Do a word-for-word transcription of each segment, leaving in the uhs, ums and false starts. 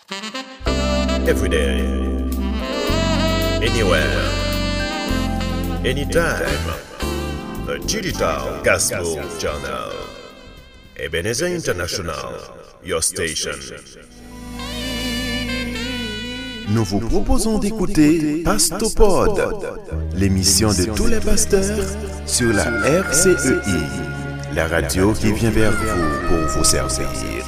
Every day, anywhere, anytime. The Digital Gospel Journal. Ebenezer International, your station. Nous vous proposons d'écouter Pastopod, l'émission de tous les pasteurs sur la R C E I, la radio qui vient vers vous pour vous servir.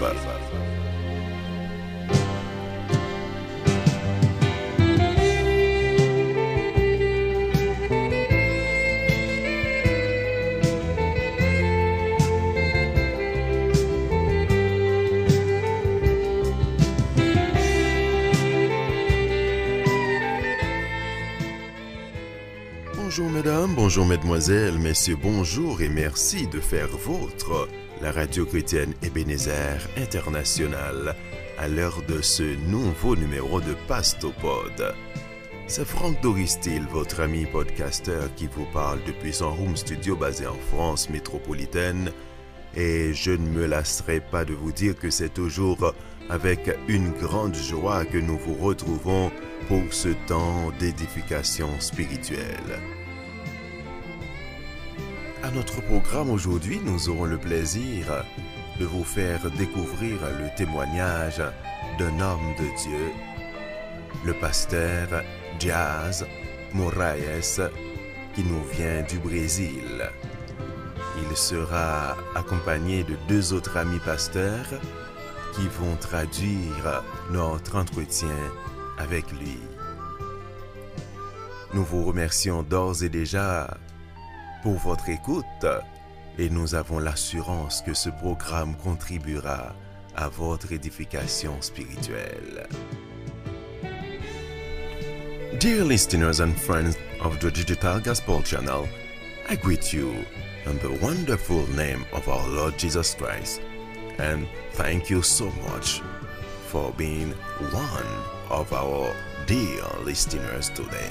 Bonjour mesdames, bonjour mesdemoiselles, messieurs, bonjour et merci de faire vôtre la radio chrétienne Ebenezer International à l'heure de ce nouveau numéro de Pastopod. C'est Franck Doristil, votre ami podcasteur qui vous parle depuis son home studio basé en France métropolitaine, et je ne me lasserai pas de vous dire que c'est toujours avec une grande joie que nous vous retrouvons pour ce temps d'édification spirituelle. À notre programme aujourd'hui, nous aurons le plaisir de vous faire découvrir le témoignage d'un homme de Dieu, le pasteur Dias Moraes, qui nous vient du Brésil. Il sera accompagné de deux autres amis pasteurs qui vont traduire notre entretien avec lui. Nous vous remercions d'ores et déjà pour votre écoute et nous avons l'assurance que ce programme contribuera à votre édification spirituelle. Dear listeners and friends of the Digital Gospel Channel, I greet you in the wonderful name of our Lord Jesus Christ, and thank you so much for being one of our dear listeners today.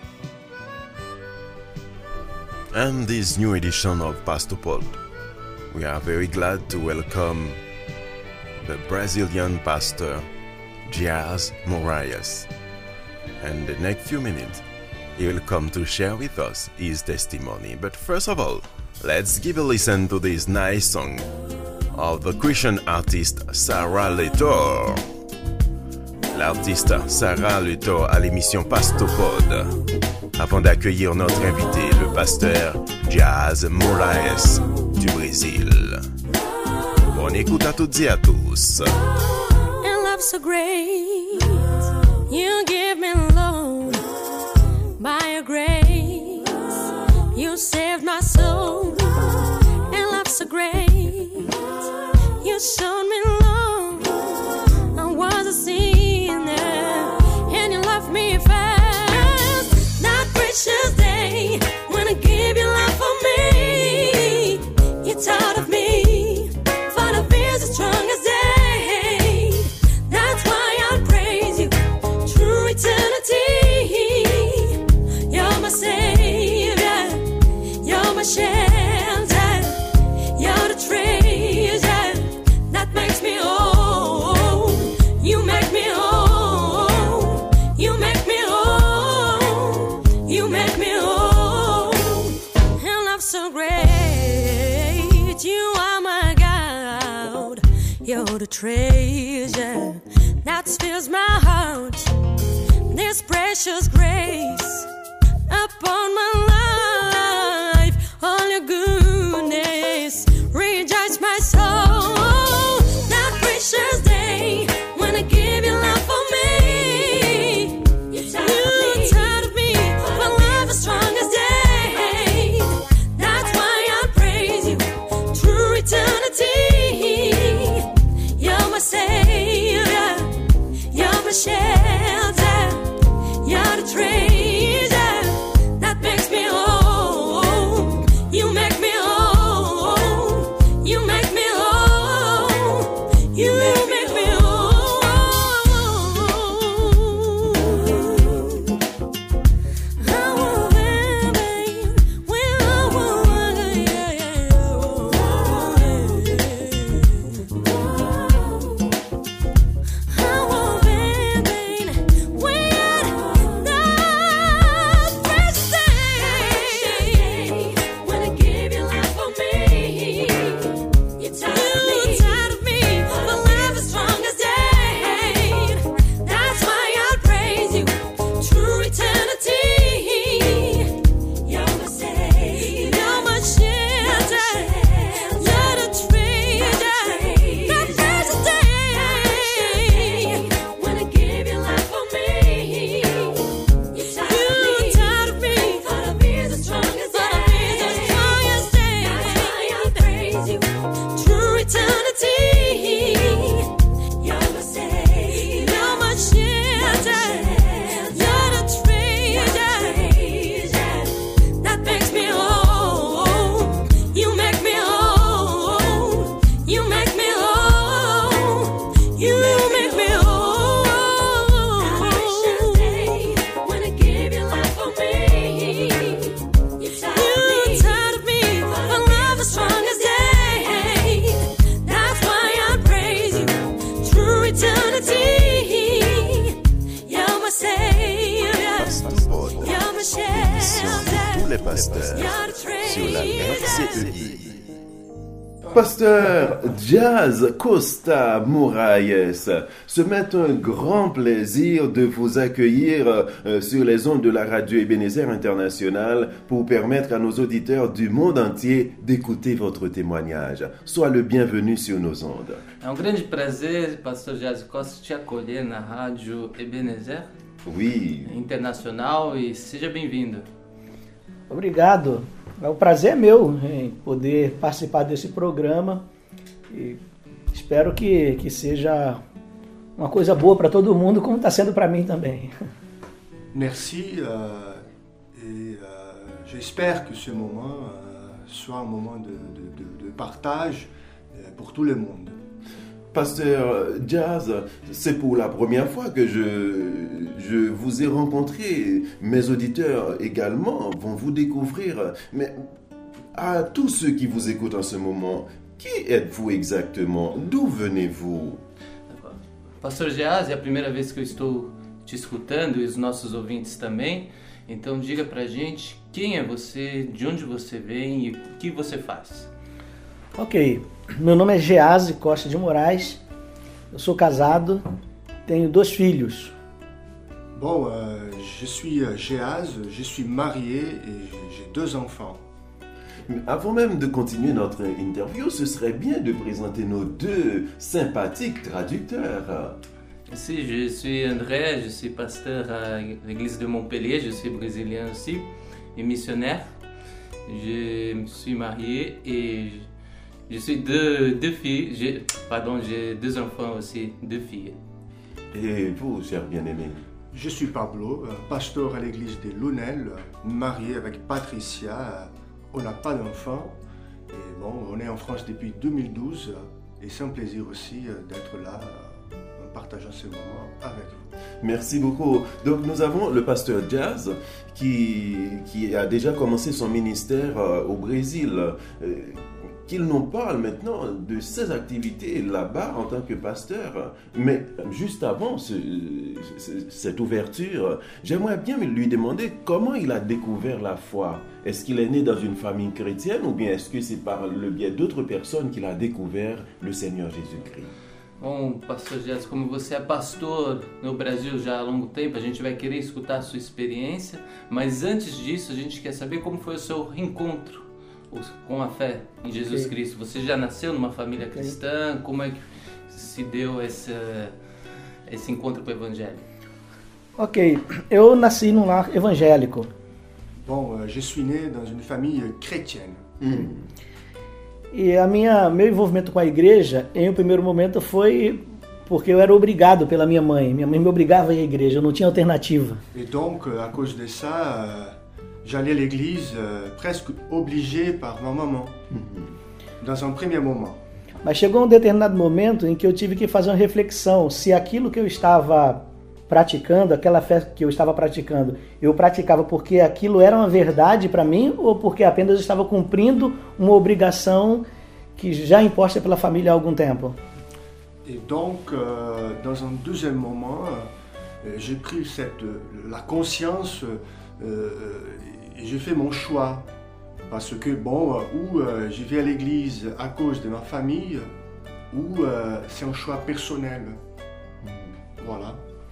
And this new edition of Pastopod, we are very glad to welcome the Brazilian pastor Dias Moraes. And the next few minutes, he will come to share with us his testimony. But first of all, let's give a listen to this nice song of the Christian artist Sarah Letor. L'artiste Sarah Letor à l'émission Pastopod, avant d'accueillir notre invité, le pasteur Dias Moraes du Brésil. Bonne écoute à toutes et à tous. And love so great, you give me Lord, by your grace, you saved my soul. And love so great, you showed me love, I was a sinner, and you loved me fast. That precious day, when I gave your life for me, you thought of me, for the fears as strong as day. That's why I praise you through eternity. You're my savior, you're my shelter, you're the treasure that makes me whole. You make me whole, you make me whole, you make me whole. And love so great, you are my God, you're the treasure that fills my heart. This precious grace upon my life, all your goodness, rejoice my soul. That precious day, when I give you love for me, you thought of me, when love is strong as day. That's why I praise you through eternity. You're my savior, you're my shelter, you're the treasure that makes me whole. You make me whole, you make me whole, you make me whole. Oh, baby, well, yeah, yeah. tous les pasteurs sur la R C E I. Pasteur Jazz Costa Moraes, ce matin, un grand plaisir de vous accueillir euh, sur les ondes de la radio Ebenezer International pour permettre à nos auditeurs du monde entier d'écouter votre témoignage. Sois le bienvenu sur nos ondes. É um grande prazer, Pastor Jazz Costa, te acolher na rádio Ebenezer Oui. Internacional e seja bem-vindo. Obrigado. O prazer é meu em poder participar desse programa e espero que, que seja uma coisa boa para todo mundo, como está sendo para mim também. Merci euh, et euh, j'espère que ce moment euh, soit un moment de, de, de, de partage euh, pour tout le monde. Pasteur Jazz, c'est pour la première fois que je, je vous ai rencontré. Mes auditeurs également vont vous découvrir. Mais à tous ceux qui vous écoutent en ce moment, qui êtes-vous exactement? D'où venez-vous? Pastor Jazz, é a primeira vez que eu estou te escutando e os nossos ouvintes também. Então diga pra gente quem é você, de onde você vem e o que você faz. Ok, meu nome é Gease Costa de Moraes, eu sou casado, tenho dois filhos. Bon, euh, je suis Gease, je suis marié et j'ai deux enfants. Avant même de continuer notre interview, ce serait bien de présenter nos deux sympathiques traducteurs. Si, je suis André, je suis pasteur à l'église de Montpellier, je suis brésilien aussi et missionnaire. Je suis marié et je suis deux, deux filles, j'ai, pardon, j'ai deux enfants aussi, deux filles. Et vous, cher bien-aimé? Je suis Pablo, pasteur à l'église des Lunel, marié avec Patricia. On n'a pas d'enfants et bon, on est en France depuis deux mille douze et c'est un plaisir aussi d'être là en partageant ce moment avec vous. Merci beaucoup. Donc nous avons le pasteur Jazz qui, qui a déjà commencé son ministère euh, au Brésil. Euh, qu'il nous parle maintenant de ses activités là-bas en tant que pasteur. Mais juste avant ce, ce, cette ouverture, j'aimerais bien lui demander comment il a découvert la foi. Est-ce qu'il est né dans une famille chrétienne ou bien est-ce que c'est par le biais d'autres personnes qu'il a découvert le Seigneur Jésus-Christ? Bom, pastor Jazz, como você é pastor no Brasil já há longo tempo, a gente vai querer escutar a sua experiência, mas antes disso a gente quer saber como foi o seu reencontro com a fé em Jesus okay. Cristo. Você já nasceu numa família cristã? Como é que se deu esse, esse encontro com o Evangelho? Ok, eu nasci num lar evangélico. Bon, je suis né dans une famille chrétienne. Hum. E a minha, meu envolvimento com a igreja, em um primeiro momento, foi porque eu era obrigado pela minha mãe. Minha mãe me obrigava a ir à igreja, eu não tinha alternativa. Et donc, à cause de ça, j'allais à l'église euh, presque obligé par ma maman, mm-hmm. dans un premier moment. Mas chegou um determinado momento em que eu tive que fazer uma reflexão se aquilo que eu estava praticando, aquela fé que eu estava praticando, eu praticava porque aquilo era uma verdade para mim ou porque apenas eu estava cumprindo uma obrigação que já imposta pela família há algum tempo. Et donc, euh, dans un deuxième moment, euh, j'ai pris cette, la conscience euh, et j'ai fait mon choix. Parce que, bon, ou euh, j'y vais à l'église à cause de ma famille, ou euh, c'est un choix personnel. Voilà.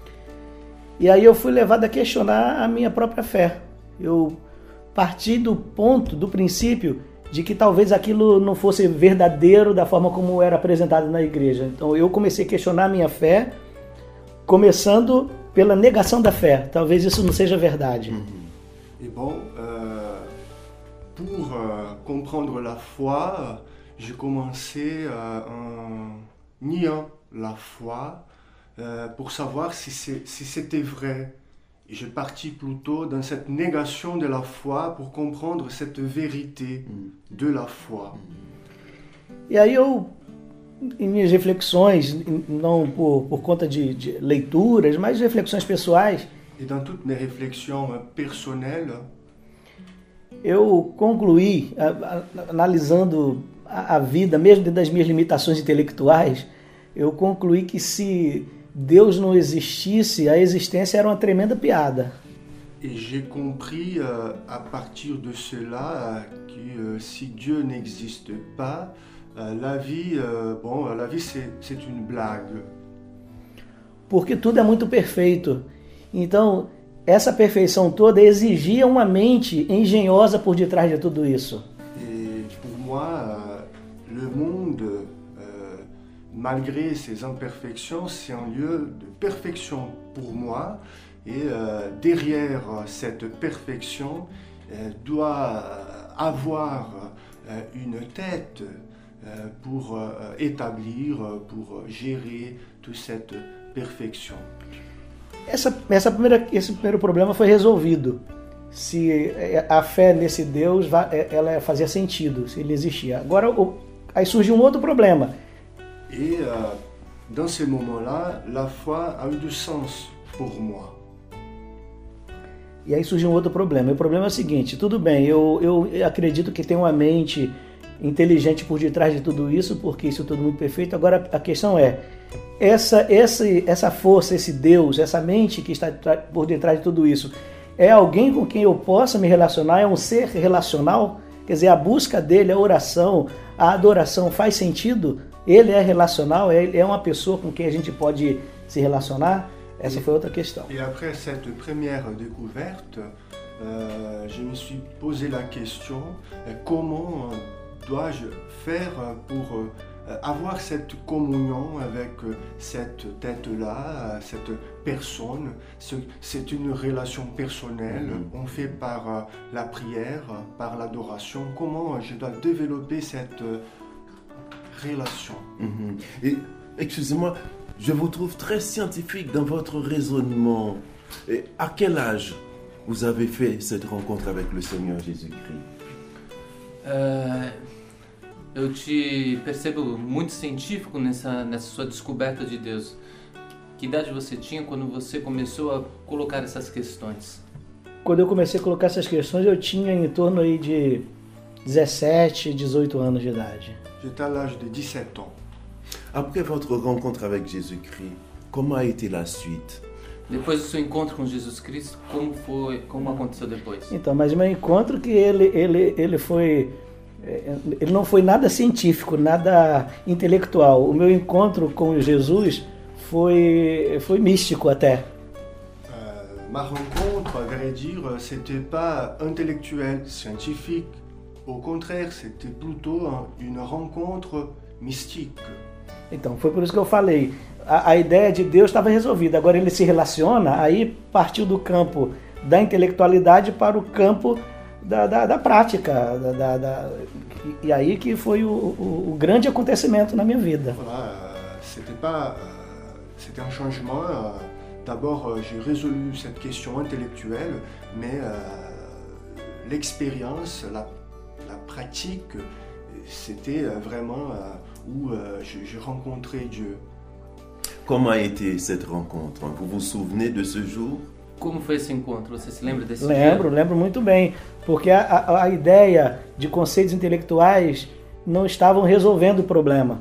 E aí eu fui levado a questionar a minha própria fé. Eu parti do ponto, do princípio, de que talvez aquilo não fosse verdadeiro da forma como era apresentado na igreja. Então eu comecei a questionar a minha fé, começando pela negação da fé. Talvez isso não seja verdade. Et bon, euh, pour euh, comprendre la foi, j'ai commencé euh, en niant la foi euh, pour savoir si, c'est, si c'était vrai. Et je partis plutôt dans cette négation de la foi pour comprendre cette vérité de la foi. E aí eu, em minhas reflexões, não por, por conta de, de leituras, mas reflexões pessoais, et dans toutes mes réflexions personnelles, eu concluí, a, a, analisando a, a vida, mesmo dentro das minhas limitações intelectuais, eu concluí que se Deus não existisse, a existência era uma tremenda piada. Et j'ai compris euh, à partir de cela euh, que euh, si Dieu n'existe pas, euh, la vie, euh, bon, la vie c'est, c'est une blague. Porque tudo é muito perfeito. Então, essa perfeição toda exigia uma mente engenhosa por detrás de tudo isso. Et pour moi, euh, le monde, euh, malgré ses imperfections, c'est un lieu de perfection pour moi. Et euh, derrière cette perfection euh, doit avoir euh, une tête euh, pour euh, établir, pour gérer toute cette perfection. Essa, essa primeira, esse primeiro problema foi resolvido. Se a fé nesse Deus ela fazia sentido, se ele existia. Agora aí surgiu um outro problema. Et euh, dans ces moments-là, la foi a eu du sens pour moi. E aí surgiu um outro problema. E o problema é o seguinte, tudo bem, eu, eu acredito que tem uma mente inteligente por detrás de tudo isso, porque isso é tudo muito perfeito. Agora a questão é, essa, essa, essa força, esse Deus, essa mente que está por detrás de tudo isso, é alguém com quem eu possa me relacionar? É um ser relacional? Quer dizer, a busca dele, a oração, a adoração faz sentido? Ele é relacional? É uma pessoa com quem a gente pode se relacionar? Essa foi outra questão. Et après cette première découverte, euh, je me suis posé la question euh, comment dois-je faire pour euh, avoir cette communion avec euh, cette tête-là, euh, cette personne. C'est une relation personnelle, mm-hmm. on fait par euh, la prière, par l'adoration. Comment je dois développer cette euh, relation? Mm-hmm. Et excusez-moi, je vous trouve très scientifique dans votre raisonnement. Et à quel âge vous avez fait cette rencontre avec le Seigneur Jésus-Christ? Uh, eu te percebo muito científico nessa, nessa sua descoberta de Deus. Que idade você tinha quando você começou a colocar essas questões? Quando eu comecei a colocar essas questões, eu tinha em torno aí de dezessete, dezoito anos de idade. J'étais à l'âge de dix-sept ans. Après votre rencontre avec Jésus-Christ, comment a été la suite? Depois do seu encontro com Jesus Cristo, como foi, como aconteceu depois? Então, mas meu encontro que ele ele ele foi ele não foi nada científico, nada intelectual. O meu encontro com Jesus foi foi místico até. Euh, ma rencontre, à vrai dire, c'était pas intellectuel, scientifique. Au contraire, c'était plutôt une rencontre mystique. Então, foi por isso que eu falei. A, a ideia de Deus estava resolvida. Agora ele se relaciona, aí partiu do campo da intelectualidade para o campo da, da, da prática. Da, da, da, e aí que foi o, o, o grande acontecimento na minha vida. Voilà, c'était pas, c'était un changement. D'abord, j'ai résolu cette question intellectuelle, mais euh, l'expérience, la, la pratique, c'était vraiment où j'ai rencontré Dieu. Comment a été cette rencontre? Vous vous souvenez de ce jour? Como foi esse encontro? Você se lembra desse lembro, dia? Lembro muito bem, porque a, a, a ideia de conceitos intelectuais não estavam resolvendo o problema.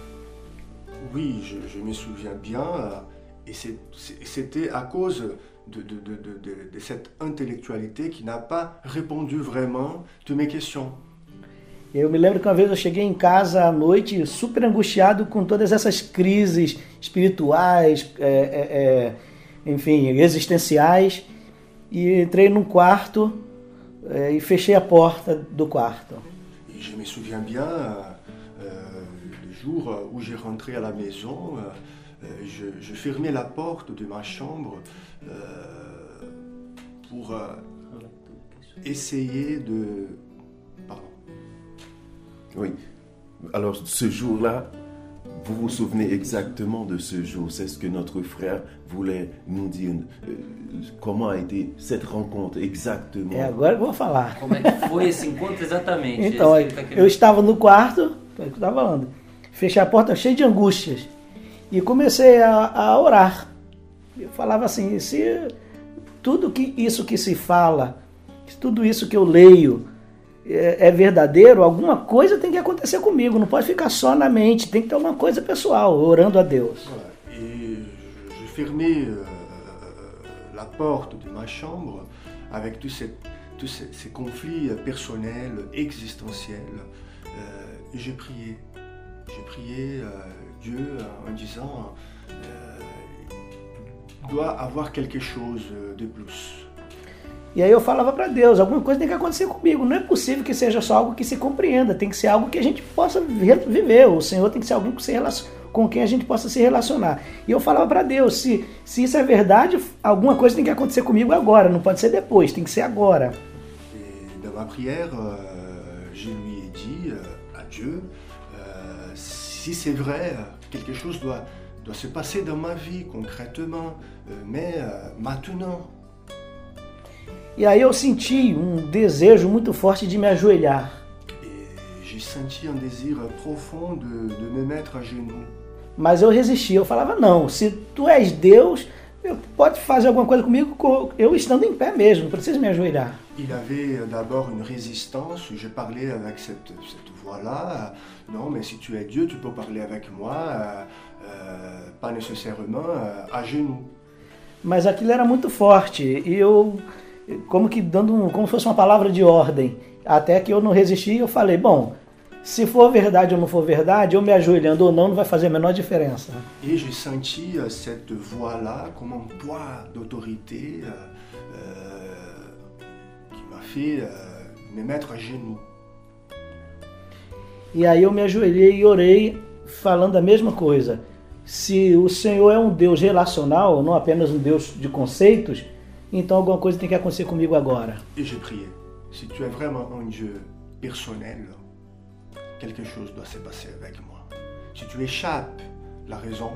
Oui, je, je me souviens bien, et c'était à cause de, de, de, de, de cette intellectualité qui n'a pas répondu vraiment à mes questions. Eu me lembro que uma vez eu cheguei em casa à noite super angustiado com todas essas crises espirituais, é, é, é, enfim, existenciais, e entrei num quarto é, e fechei a porta do quarto. Et je me souviens bien, euh, le jour où j'ai rentré à la maison, euh, je, je fermais la porte de ma chambre euh, pour euh, essayer de... Oui. Alors, ce jour-là, vous vous souvenez exactement de ce jour. C'est ce que notre frère voulait nous dire. Euh, comment a été cette rencontre exactement? É, agora eu vou falar. Como é que foi esse encontro exatamente? Então, eu estava no quarto, eu estava falando, fechei a porta cheio de angústias e comecei a, a orar. Eu falava assim, se tudo que, isso que se fala, tudo isso que eu leio, é verdadeiro, alguma coisa tem que acontecer comigo, não pode ficar só na mente, tem que ter uma coisa pessoal, orando a Deus. Et je fermais euh, la porte de ma chambre avec tous ces, tous ces, ces conflits personnels, existentiels. Euh, et j'ai prié. J'ai prié euh, Dieu en disant, euh, il doit avoir quelque chose de plus. E aí eu falava para Deus, alguma coisa tem que acontecer comigo. Não é possível que seja só algo que se compreenda, tem que ser algo que a gente possa viver. O Senhor tem que ser alguém que se relaciona, com quem a gente possa se relacionar. E eu falava para Deus, se, se isso é verdade, alguma coisa tem que acontecer comigo agora, não pode ser depois, tem que ser agora. Et dans ma prière, euh, je lui ai dit euh, à Dieu, euh, si c'est vrai, quelque chose doit, doit se passer dans ma vie concrètement, euh, mais euh, maintenant. E aí eu senti um desejo muito forte de me ajoelhar. Et j'ai senti un désir profond de, de me mettre à genoux. Mas eu resistia, eu falava, não, se tu és Deus, pode fazer alguma coisa comigo, eu estando em pé mesmo, não preciso me ajoelhar. Il avait d'abord une résistance, je parlais avec cette, cette voix-là, non mais si tu es Dieu, tu peux parler avec moi, euh, euh, pas nécessairement euh, à genoux. Mas aquilo era muito forte, e eu, como que dando, um, como se fosse uma palavra de ordem, até que eu não resisti, eu falei, bom, se for verdade ou não for verdade, eu me ajoelhando ou não, não vai fazer a menor diferença. Et j'ai senti euh, cette voix-là comme un poids d'autorité euh, qui m'a fait euh, me mettre à genoux. E aí eu me ajoelhei e orei falando a mesma coisa. Se o Senhor é um Deus relacional, não apenas um Deus de conceitos, então alguma coisa tem que acontecer comigo agora. Et j'ai prié. Si tu es vraiment un Dieu personnel, quelque chose doit se passer avec moi. Si tu échappes la raison,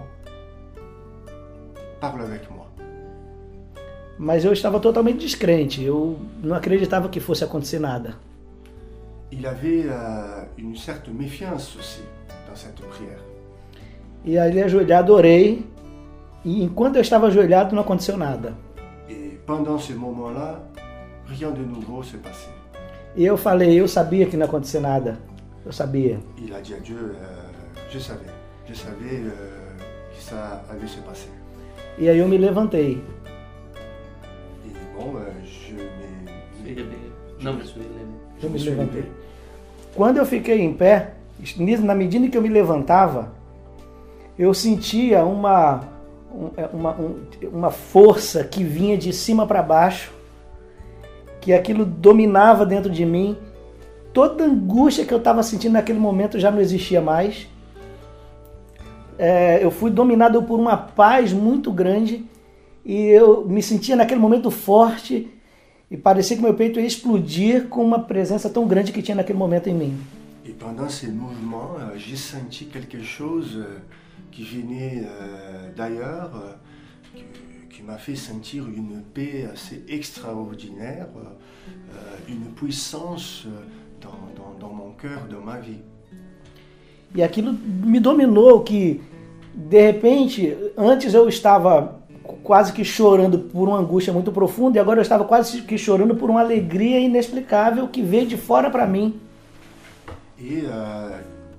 parle avec moi. Mas eu estava totalmente descrente, eu não acreditava que fosse acontecer nada. Il avait euh, une certaine méfiance aussi dans cette prière. E ali ajoelhado orei, e enquanto eu estava ajoelhado não aconteceu nada. Et pendant ce moment-là, rien de nouveau s'est passé. E eu falei, eu sabia que não ia acontecer nada. Eu sabia. Il a dit à Dieu, euh, je savais, je savais euh, que ça allait se passer. E aí eu me levantei. Et bon, euh, je me... Não, mas ele Eu me suis levantei. levé. Quando eu fiquei em pé, na medida que eu me levantava, eu sentia uma, uma, um, uma força que vinha de cima para baixo, que aquilo dominava dentro de mim. Toda a angústia que eu estava sentindo naquele momento já não existia mais. É, eu fui dominado por uma paz muito grande e eu me sentia naquele momento forte e parecia que meu peito ia explodir com uma presença tão grande que tinha naquele momento em mim. Et pendant ces mouvements, euh, j'ai senti quelque chose euh, qui venait euh, d'ailleurs, euh, qui, qui m'a fait sentir une paix assez extraordinaire, euh, une puissance euh, dans, dans, dans mon cœur, dans ma vie. E aquilo me dominou, que de repente, antes eu estava quase que chorando por uma angústia muito profunda e agora eu estava quase que chorando por uma alegria inexplicável que veio de fora para mim. Et euh,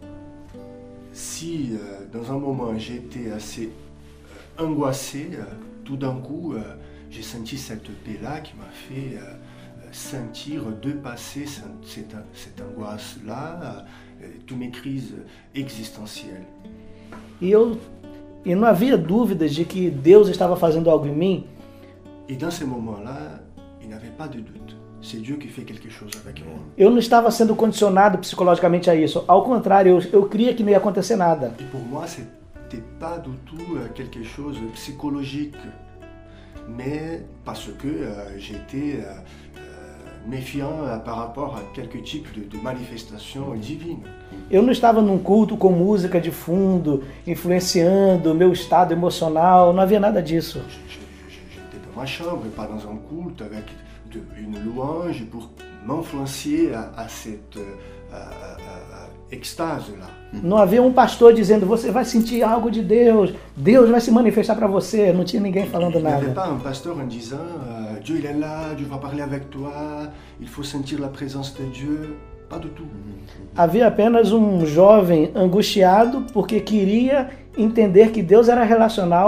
si euh, dans un moment j'étais assez euh, angoissé, euh, tout d'un coup euh, j'ai senti cette paix-là qui m'a fait euh, sentir dépasser cette, cette angoisse-là, euh, toutes mes crises existentielles. E eu e não havia dúvidas de que Deus estava fazendo algo em mim. Et dans ces moments-là, il n'y avait pas de doute. C'est Dieu qui fait quelque chose avec moi. Eu não estava sendo condicionado psicologicamente a isso. Ao contrário, eu, eu cria que não ia acontecer nada. Et pour moi, c'était pas du tout quelque chose de psychologique, mais parce que euh, j'étais euh, euh, méfiant euh, par rapport à quelques types de, de manifestations divines. Eu não estava num culto com música de fundo, influenciando o meu estado emocional, não havia nada disso. J'étais dans ma chambre, pas dans un culte avec de, une louange pour m'influencer à, à cette à, à, à extase-là. Não havia um pastor dizendo, você vai sentir algo de Deus, Deus vai se manifestar para você, não tinha ninguém falando Il n'y avait nada. pas un pasteur en disant euh, Dieu il est là, Dieu va parler avec toi, il faut sentir la présence de Dieu. Pas du tout. Havia apenas um jovem angustiado porque queria entender que Deus era relacional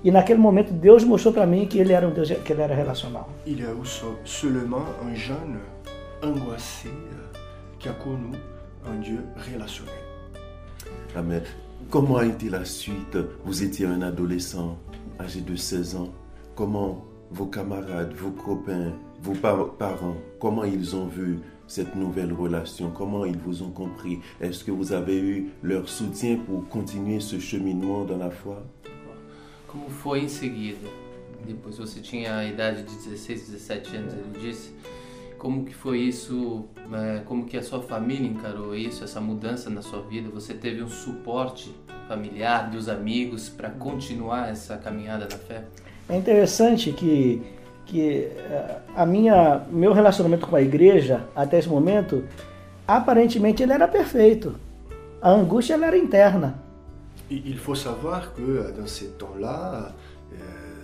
E naquele momento Deus mostrou para mim que ele era um Deus, que ele era relacional. Il y a eu seulement un jeune angoissé qui a connu un Dieu relationnel. Amen. Comment a été la suite? Vous étiez un adolescent âgé de seize ans. Comment vos camarades, vos copains, vos par- parents, comment ils ont vu cette nouvelle relation? Comment ils vous ont compris? Est-ce que vous avez eu leur soutien pour continuer ce cheminement dans la foi? Como foi em seguida? Depois você tinha a idade de dezesseis, dezessete anos, ele disse. Como que foi isso? É, como que a sua família encarou isso, essa mudança na sua vida? Você teve um suporte familiar, dos amigos, para continuar essa caminhada da fé? É interessante que, que a minha, meu relacionamento com a igreja, até esse momento, aparentemente ele era perfeito. A angústia ela era interna. Il faut savoir que dans ces temps-là, euh,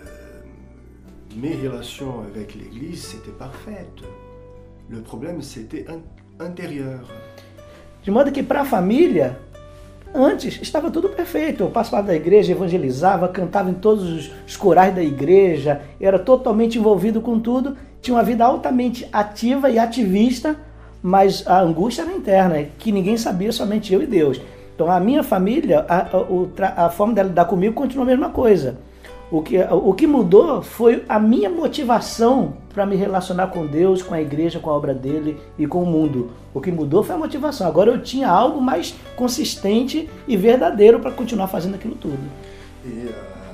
mes relations avec l'Église, c'était parfaites. Le problème, c'était in- intérieur. De modo que para a família, antes estava tudo perfeito. Eu participava da igreja, evangelizava, cantava em todos os, os corais da igreja, era totalmente envolvido com tudo, tinha uma vida altamente ativa e ativista, mas a angústia era interna, que ninguém sabia, somente eu e Deus. Então a minha família, a, a, a forma dela lidar comigo continua a mesma coisa. O que, o que mudou foi a minha motivação para me relacionar com Deus, com a igreja, com a obra dele e com o mundo. O que mudou foi a motivação. Agora eu tinha algo mais consistente e verdadeiro para continuar fazendo aquilo tudo. Et euh,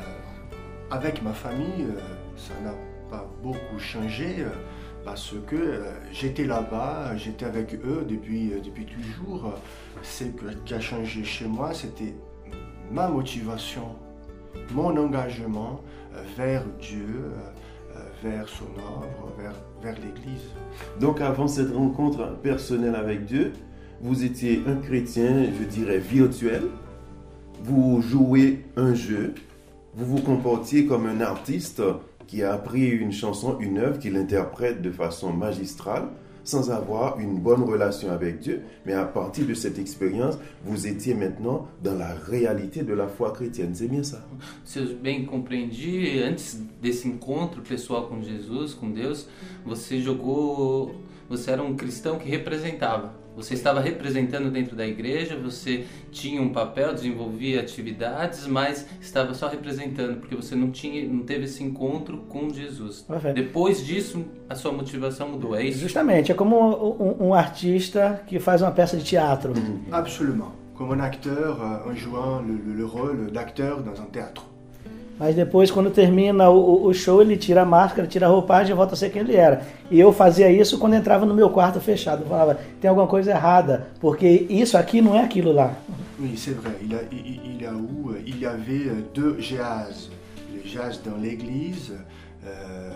avec ma famille, euh, ça n'a pas beaucoup changé euh, parce que euh, j'étais là-bas, j'étais avec eux depuis, euh, depuis toujours. Ce qui a changé chez moi, c'était ma motivation, mon engagement euh, vers Dieu, euh, vers son œuvre, vers, vers l'Église. Donc avant cette rencontre personnelle avec Dieu, vous étiez un chrétien, je dirais, virtuel. Vous jouez un jeu. Vous vous comportiez comme un artiste qui a appris une chanson, une œuvre, qu'il interprète de façon magistrale, sans avoir une bonne relation avec Dieu. Mais à partir de cette expérience, vous étiez maintenant dans la réalité de la foi chrétienne. C'est bien ça? Se eu bem compreendi, antes desse encontro pessoal com Jesus, com Deus, você jogou, você era um cristão que representava. Você estava representando dentro da igreja, você tinha um papel, desenvolvia atividades, mas estava só representando, porque você não tinha, não teve esse encontro com Jesus. Perfeito. Depois disso, a sua motivação mudou, é isso? Justamente, é como um, um artista que faz uma peça de teatro. Absolument, comme un acteur euh, en jouant le, le, le rôle d'acteur dans un théâtre. Mas depois, quando termina o, o show, ele tira a máscara, tira a roupagem e volta a ser quem ele era. E eu fazia isso quando entrava no meu quarto fechado. Eu falava, tem alguma coisa errada, porque isso aqui não é aquilo lá. Oui, c'est vrai. Il, a, il, il, y a où, il y avait deux jazz. Le jazz dans l'église, euh,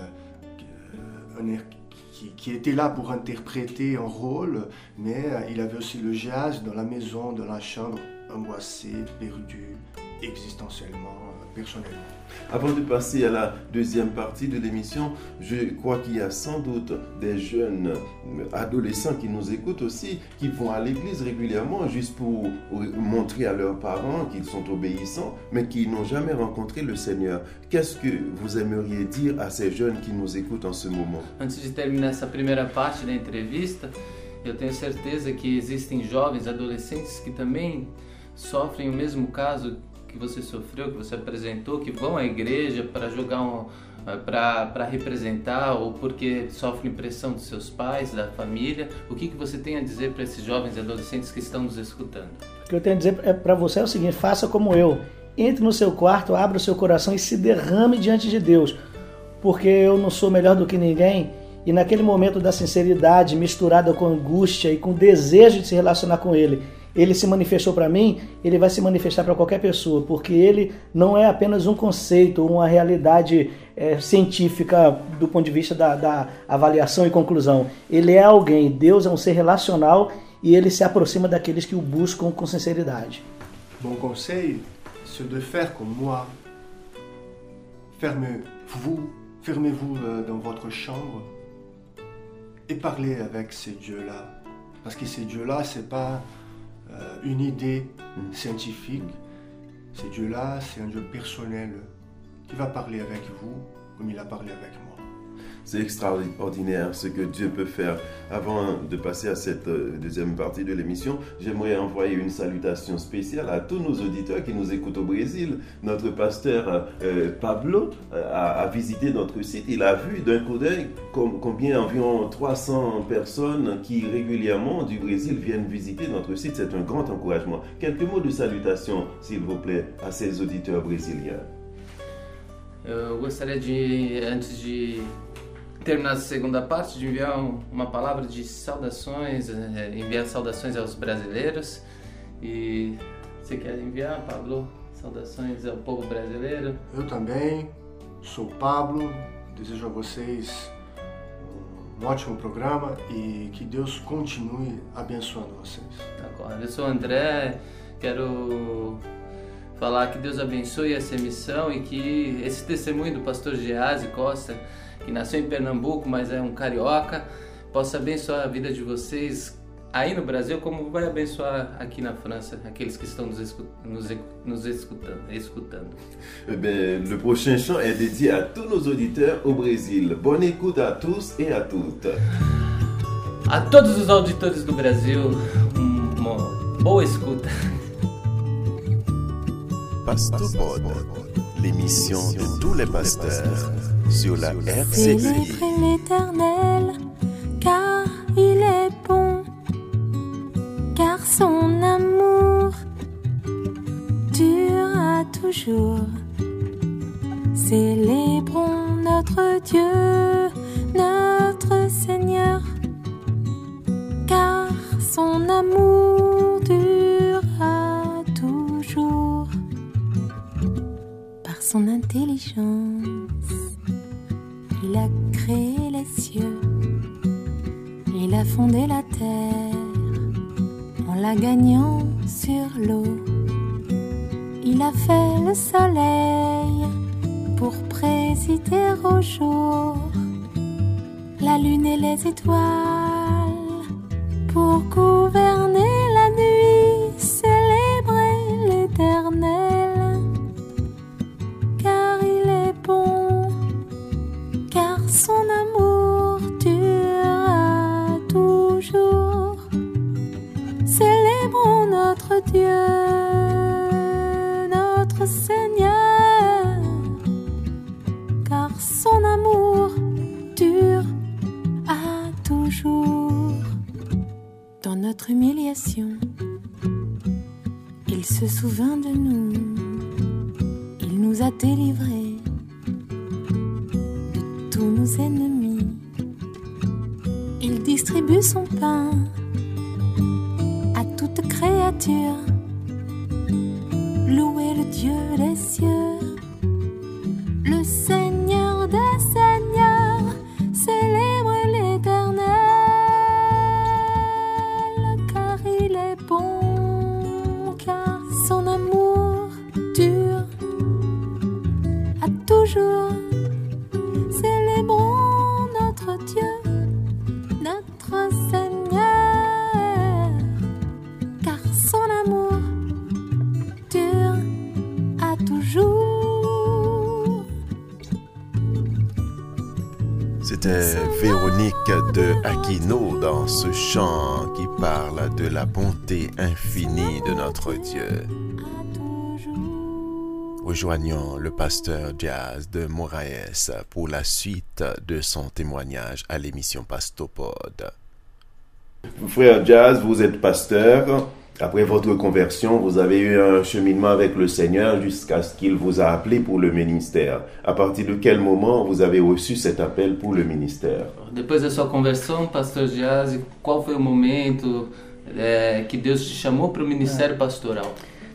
qui, qui était là pour interpréter un rôle, mais il avait aussi le jazz dans la maison, dans la chambre, angoissé, perdu, existentiellement, personnellement. Avant de passer à la deuxième partie de l'émission, je crois qu'il y a sans doute des jeunes adolescents qui nous écoutent aussi, qui vont à l'église régulièrement juste pour montrer à leurs parents qu'ils sont obéissants, mais qui n'ont jamais rencontré le Seigneur. Qu'est-ce que vous aimeriez dire à ces jeunes qui nous écoutent en ce moment? Antes de terminar essa primeira parte da entrevista, eu tenho certeza que existem jovens, adolescentes que também sofrem o mesmo caso que você sofreu, que você apresentou, que vão à igreja para jogar um, para representar ou porque sofrem pressão dos seus pais, da família. O que, que você tem a dizer para esses jovens e adolescentes que estão nos escutando? O que eu tenho a dizer para você é o seguinte: faça como eu. Entre no seu quarto, abra o seu coração e se derrame diante de Deus. Porque eu não sou melhor do que ninguém. E naquele momento da sinceridade, misturada com angústia e com desejo de se relacionar com Ele, Ele se manifestou para mim, Ele vai se manifestar para qualquer pessoa, porque Ele não é apenas um conceito, uma realidade é, científica do ponto de vista da, da avaliação e conclusão. Ele é alguém, Deus é um ser relacional e Ele se aproxima daqueles que o buscam com sinceridade. Mon conseil, c'est de faire comme moi. Fermez-vous, fermez-vous dans votre chambre et parlez avec ces dieux-là. Parce que ces dieux-là, c'est pas euh, une idée scientifique. Ces dieux-là, c'est un Dieu personnel qui va parler avec vous comme il a parlé avec moi. C'est extraordinaire ce que Dieu peut faire. Avant de passer à cette deuxième partie de l'émission, j'aimerais envoyer une salutation spéciale à tous nos auditeurs qui nous écoutent au Brésil. Notre pasteur euh, Pablo a, a visité notre site. Il a vu d'un coup d'œil com- combien environ trois cents personnes qui régulièrement du Brésil viennent visiter notre site. C'est un grand encouragement. Quelques mots de salutation, s'il vous plaît, à ces auditeurs brésiliens. Eu gostaria de, antes de terminar a segunda parte, de enviar uma palavra de saudações, enviar saudações aos brasileiros. E você quer enviar, Pablo, saudações ao povo brasileiro? Eu também sou Pablo, desejo a vocês um ótimo programa e que Deus continue abençoando vocês. Agora, eu sou o André, quero falar que Deus abençoe essa missão e que esse testemunho do pastor Geazi Costa, que nasceu em Pernambuco, mas é um carioca, possa abençoar a vida de vocês aí no Brasil, como vai abençoar aqui na França, aqueles que estão nos, escut- nos, nos escutando, escutando. Eh bien, le prochain chant est dédié à tous nos auditeurs au Brésil. Bonne écoute à tous et à toutes. A todos os auditores do Brasil, uma boa escuta. Pastopod, l'émission de tous les pasteurs sur la R C I. Célébrez l'Éternel, car il est bon, car son amour durera toujours. Célébrons notre Dieu, notre Seigneur, car son amour durera toujours. Par son intelligence, il a créé les cieux, il a fondé la terre en la gagnant sur l'eau. Il a fait le soleil pour présider au jour, la lune et les étoiles pour gouverner la nuit. Célébrez l'Éternel, car il est bon, car son amour durera toujours. Célébrons notre Dieu, notre Seigneur, car son amour dure à toujours. Dans notre humiliation, il se souvint de nous, il nous a délivrés de tous nos ennemis. Il distribue son pain à toute créature. Louez le Dieu des cieux, le Seigneur des seigneurs. Célébrez l'Éternel, car il est bon, car son amour dure à toujours. Célébrons notre Dieu, notre Seigneur, car son amour dure à toujours. C'était Véronique de Aquino dans ce chant qui parle de la bonté infinie de notre Dieu. Rejoignons le pasteur Jazz de Moraes pour la suite de son témoignage à l'émission Pastopod. Frère Jazz, vous êtes pasteur. Après votre conversion, vous avez eu un cheminement avec le Seigneur jusqu'à ce qu'il vous a appelé pour le ministère. À partir de quel moment vous avez reçu cet appel pour le ministère? Depois da sua conversão, pastor Geazi, qual foi o momento é, que Deus te chamou para o ministério pastoral?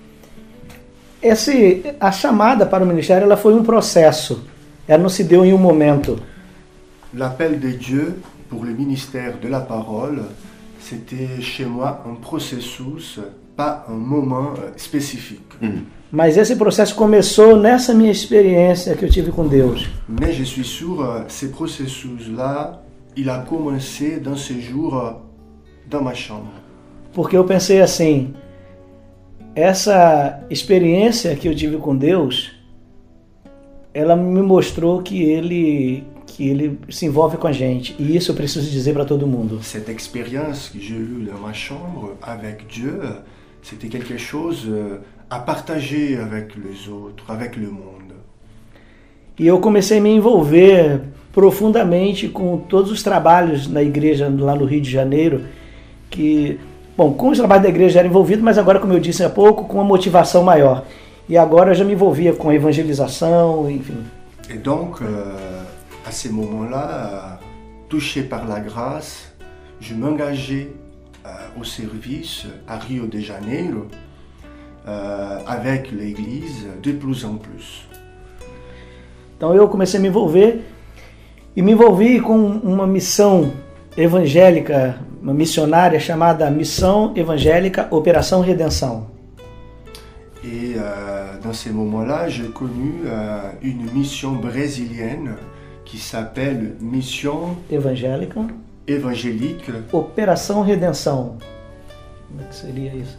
Esse, a chamada para o ministério, ela foi um processo. Ela não se deu em um momento. L'appel de Dieu pour le ministère de la parole, c'était chez moi un processus, pas un moment spécifique. Hum. Mas esse processo começou nessa minha experiência que eu tive com Deus. Mais je suis sûr, ces processus-là, il a commencé dans ces jours dans ma chambre. Porque eu pensei assim, essa experiência que eu tive com Deus ela me mostrou que ele, que ele se envolve com a gente. E isso eu preciso dizer para todo mundo. Cette expérience que j'ai eue dans ma chambre avec Dieu, c'était quelque chose à partager avec les autres, avec le monde. E eu comecei a me envolver profundamente com todos os trabalhos na igreja lá no Rio de Janeiro, que, bom, com os trabalhos da igreja era envolvido, mas agora, como eu disse há pouco, com uma motivação maior. E agora eu já me envolvia com evangelização, enfim. Et donc, euh, à ces moments-là, touché par la grâce, je m'engageais euh, au service à Rio de Janeiro euh, avec l'Église de plus en plus. Então eu comecei a me envolver e me envolvi com uma missão evangélica, uma missionária chamada Missão Evangélica Operação Redenção. Et euh, dans ces moments-là, j'ai connu euh, une mission brésilienne qui s'appelle Mission Evangélica Évangélique Operação Redenção. Como é que seria isso?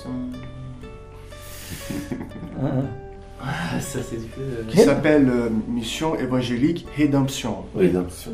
Ah, Ah, ça c'est difficile. qui s'appelle euh, Mission Évangélique Rédemption. Rédemption.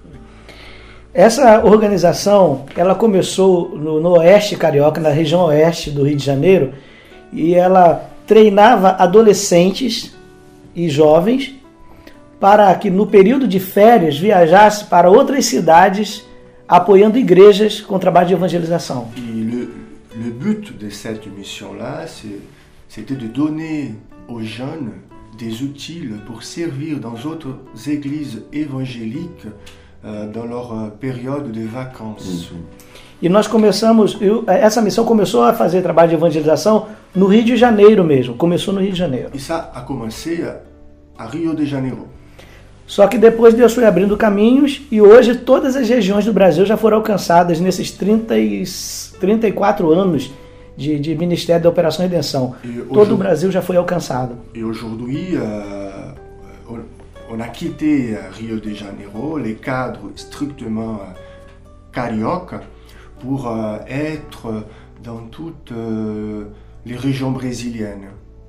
essa organização, ela começou no, no oeste carioca, na região oeste do Rio de Janeiro, e ela treinava adolescentes e jovens para que no período de férias viajasse para outras cidades apoiando igrejas com trabalho de evangelização. Et le, le but de cette mission-là, c'est- c'était de donner aux jeunes des outils pour servir dans d'autres églises évangéliques euh, dans leur euh, période de vacances. E nós começamos, eu- essa missão começou a fazer trabalho de evangelização no Rio de Janeiro mesmo, começou no Rio de Janeiro. Et ça a commencé à- à Rio de Janeiro. Só que depois Deus foi abrindo caminhos e hoje todas as regiões do Brasil já foram alcançadas nesses trinta e, trinta e quatro anos de, de Ministério da Operação Redenção. E Todo hoje- o Brasil já foi alcançado. Et aujourd'hui, euh, on, on a quitté euh, Rio de Janeiro, les cadres strictement euh, carioca, pour euh, être dans toutes euh, les régions brésiliennes.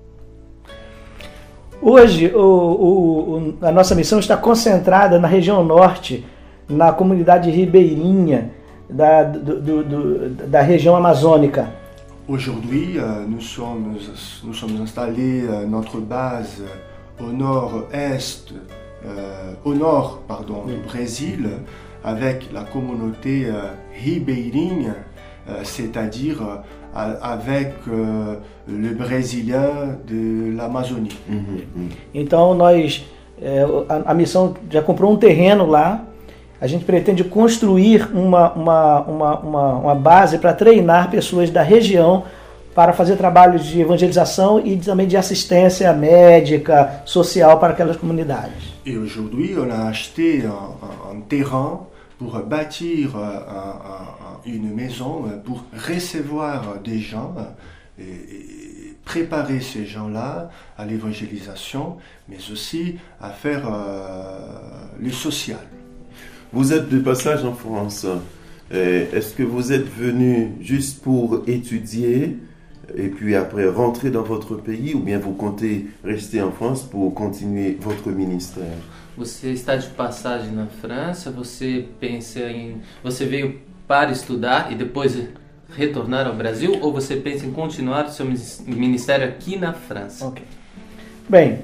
Hoje o, o- o- a nossa missão está concentrada na região norte, na comunidade ribeirinha da, do- do- do- da região amazônica. Aujourd'hui, euh, nous, sommes, nous sommes installés, euh, notre base au nord-est, euh, au nord pardon, du Brésil, avec la communauté euh, ribeirinha, euh, c'est-à-dire euh, a- avec euh, le Brésilien de l'Amazonie. Então nós, é, a, a missão já comprou um terreno lá. A gente pretende construir uma, uma, uma, uma, uma base para treinar pessoas da região para fazer trabalhos de evangelização e também de assistência médica, social para aquelas comunidades. Et aujourd'hui, on a acheté un, un- un terrain pour bâtir euh, un- un- une maison euh, pour recevoir des gens euh, et, et préparer ces gens-là à l'évangélisation, mais aussi à faire euh, le social. Vous êtes de passage en France. Euh, Est-ce que vous êtes venu juste pour étudier et puis après rentrer dans votre pays ou bien vous comptez rester en France pour continuer votre ministère? Você está de passagem na França, você pensa em... Você veio para estudar e depois retornar ao Brasil, ou você pensa em continuar o seu ministério aqui na França? Ok. Bem,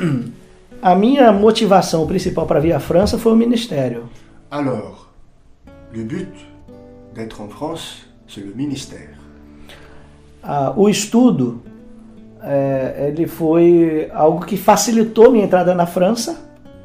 a minha motivação principal para vir à França foi o ministério. Alors, le but d'être en France, c'est le ministère. Ah, o estudo, é, ele foi algo que facilitou minha entrada na França,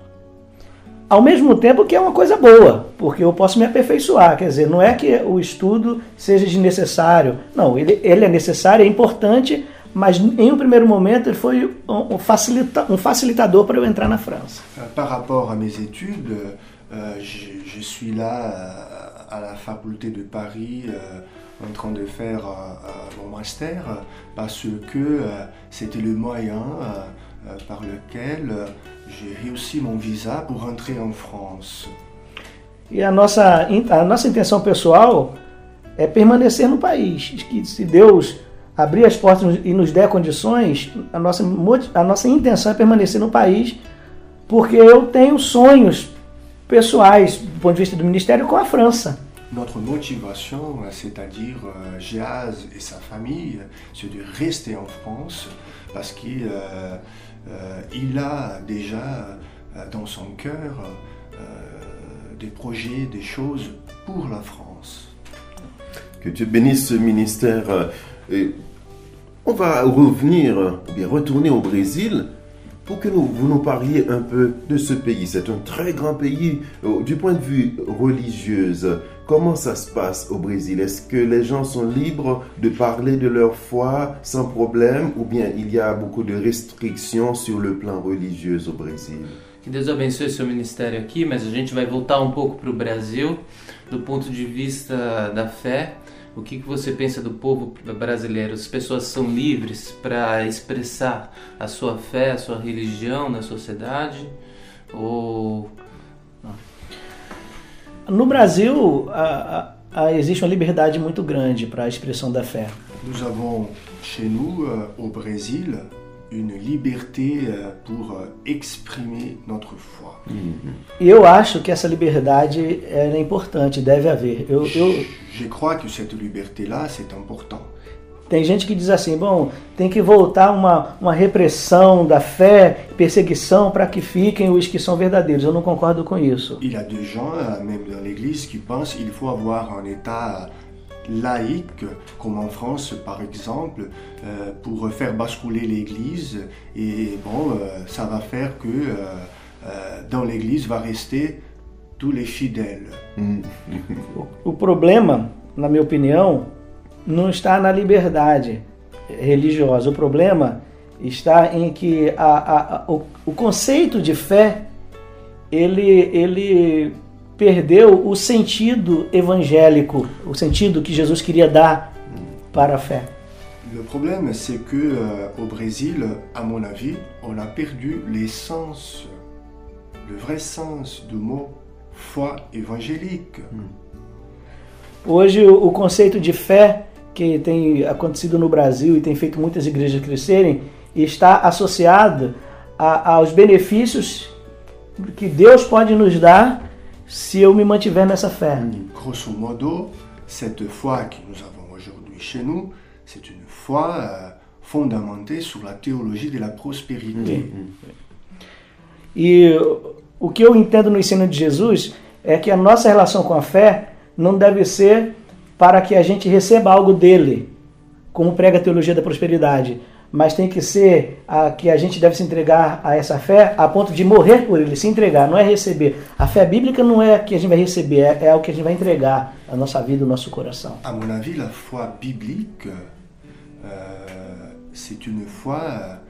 ao mesmo tempo que é uma coisa boa, porque eu posso me aperfeiçoar, quer dizer, não é que o estudo seja desnecessário, não, ele, ele é necessário, é importante, mas em um primeiro momento ele foi um, um, facilita, um facilitador para eu entrar na França. Euh, Par rapport à mes études, euh, je, je suis là euh, à la faculté de Paris euh, en train de faire euh, euh, mon master euh, parce que euh, c'était le moyen euh, euh, par lequel euh, j'ai réussi mon visa pour rentrer en France. E a nossa, a nossa intenção pessoal é permanecer no país, que se Deus abrir as portas e nos der condições, a nossa, a nossa intenção é permanecer no país porque eu tenho sonhos pessoais, do ponto de vista do ministério, com a França. Notre motivation, c'est-à-dire euh, Geaz et sa famille, c'est de rester en France parce qu'il euh, euh, il a déjà euh, dans son cœur euh, des projets, des choses pour la France. Que Dieu bénisse ce ministère. Et on va revenir, ou bien retourner au Brésil pour que nous, vous nous parliez un peu de ce pays. C'est un très grand pays. Du point de vue religieux, comment ça se passe au Brésil? Est-ce que les gens sont libres de parler de leur foi sans problème ou bien il y a beaucoup de restrictions sur le plan religieux au Brésil? Que Deus abençoe seu ministério aqui, mas a gente vai voltar um pouco para o Brasil, do ponto de vista da fé. O que, que você pensa do povo brasileiro? As pessoas são livres para expressar a sua fé, a sua religião na sociedade? Ou... No Brasil, a, a, a, existe uma liberdade muito grande para a expressão da fé. Nous avons chez nous, euh, au Brésil, une liberté euh, pour euh, exprimer notre foi. E eu acho que essa liberdade é importante, deve haver. Eu, eu... Je crois que cette liberté-là, c'est important. Tem gente que diz assim, bom, tem que voltar uma, uma repressão da fé, perseguição para que fiquem os que são verdadeiros. Eu não concordo com isso. Il y a des gens, même dans l'Église, qui pensent qu'il faut avoir un état laïque, comme en France par exemple, euh, pour faire basculer l'Église. Et bon, euh, ça va faire que euh, euh, dans l'Église va rester tous les fidèles. O, o problema, na minha opinião, não está na liberdade religiosa. O problema está em que a, a, a, o, o conceito de fé, ele, ele perdeu o sentido evangélico, o sentido que Jesus queria dar para a fé. Le problème, c'est que euh, au Brésil, à mon avis, on a perdu l'essence, le vrai sens du mot foi évangélique. Hoje, o conceito de fé que tem acontecido no Brasil e tem feito muitas igrejas crescerem está associado a, aos benefícios que Deus pode nos dar se eu me mantiver nessa fé. Grosso modo, cette foi que nous avons aujourd'hui chez nous, c'est une foi euh, fondamentée sur la théologie de la prospérité. E o que eu entendo no ensino de Jesus é que a nossa relação com a fé não deve ser para que a gente receba algo dele, como prega a teologia da prosperidade, mas tem que ser a que a gente deve se entregar a essa fé a ponto de morrer por ele, se entregar, não é receber. A fé bíblica não é que a gente vai receber, é, é o que a gente vai entregar, a nossa vida, o nosso coração. À mon avis, la foi biblique, euh, c'est une foi